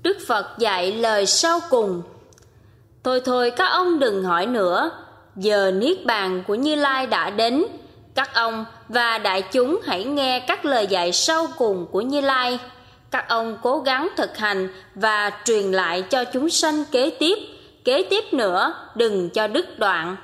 Đức Phật dạy lời sau cùng: Thôi các ông đừng hỏi nữa, giờ niết bàn của Như Lai đã đến. Các ông và đại chúng hãy nghe các lời dạy sau cùng của Như Lai. Các ông cố gắng thực hành và truyền lại cho chúng sanh kế tiếp nữa, đừng cho đứt đoạn.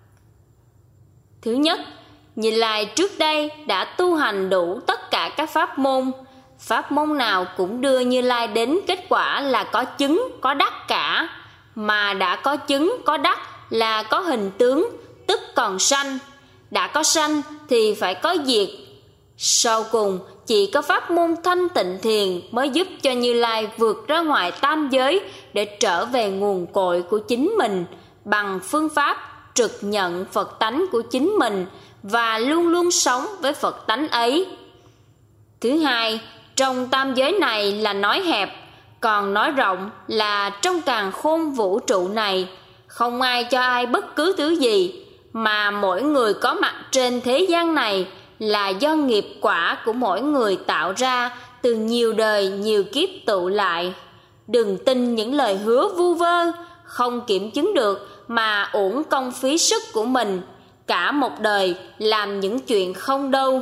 Thứ nhất, Như Lai trước đây đã tu hành đủ tất cả các pháp môn. Pháp môn nào cũng đưa Như Lai đến kết quả là có chứng, có đắc cả. Mà đã có chứng, có đắc là có hình tướng, tức còn sanh. Đã có sanh thì phải có diệt. Sau cùng, chỉ có pháp môn thanh tịnh thiền mới giúp cho Như Lai vượt ra ngoài tam giới để trở về nguồn cội của chính mình bằng phương pháp trực nhận Phật tánh của chính mình và luôn luôn sống với Phật tánh ấy. Thứ hai, trong tam giới này là nói hẹp, còn nói rộng là trong càn khôn vũ trụ này, không ai cho ai bất cứ thứ gì, mà mỗi người có mặt trên thế gian này là do nghiệp quả của mỗi người tạo ra từ nhiều đời nhiều kiếp tụ lại. Đừng tin những lời hứa vu vơ, không kiểm chứng được mà uổng công phí sức của mình, cả một đời làm những chuyện không đâu.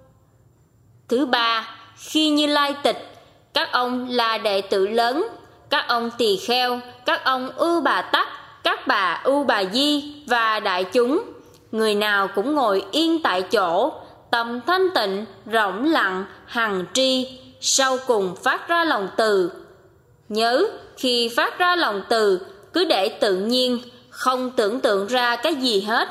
Thứ ba, khi Như Lai tịch, các ông là đệ tử lớn, các ông tỳ kheo, các ông Ưu Bà Tắc, các bà Ưu Bà Di và đại chúng, người nào cũng ngồi yên tại chỗ, tâm thanh tịnh, rộng lặng, hằng tri, sau cùng phát ra lòng từ. Nhớ, khi phát ra lòng từ, cứ để tự nhiên, không tưởng tượng ra cái gì hết.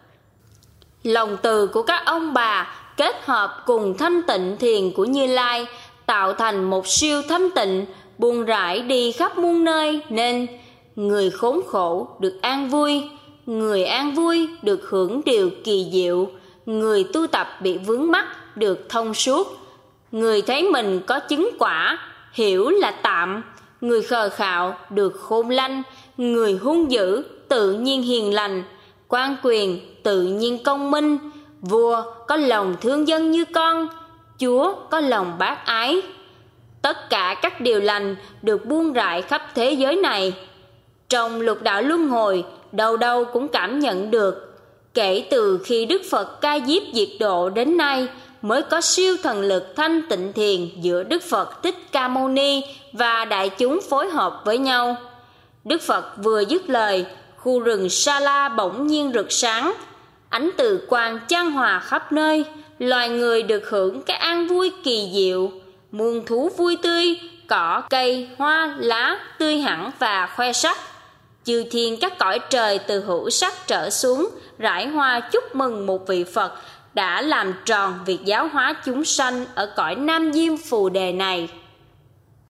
Lòng từ của các ông bà kết hợp cùng thanh tịnh thiền của Như Lai tạo thành một siêu thanh tịnh buông rải đi khắp muôn nơi, nên người khốn khổ được an vui, người an vui được hưởng điều kỳ diệu, người tu tập bị vướng mắc được thông suốt, người thấy mình có chứng quả hiểu là tạm, người khờ khạo được khôn lanh, người hung dữ tự nhiên hiền lành, quan quyền tự nhiên công minh, vua có lòng thương dân như con, chúa có lòng bác ái. Tất cả các điều lành được buông rải khắp thế giới này. Trong lục đạo luân hồi, đâu đâu cũng cảm nhận được. Kể từ khi Đức Phật ca diếp diệt độ đến nay, mới có siêu thần lực thanh tịnh thiền giữa Đức Phật Thích Ca Mâu Ni và đại chúng phối hợp với nhau. Đức Phật vừa dứt lời, khu rừng Sa La bỗng nhiên rực sáng, ánh từ quang chan hòa khắp nơi, loài người được hưởng cái an vui kỳ diệu, muôn thú vui tươi, cỏ cây hoa lá tươi hẳn và khoe sắc. Chư thiên các cõi trời từ hữu sắc trở xuống rải hoa chúc mừng một vị Phật đã làm tròn việc giáo hóa chúng sanh ở cõi Nam Diêm Phù Đề này.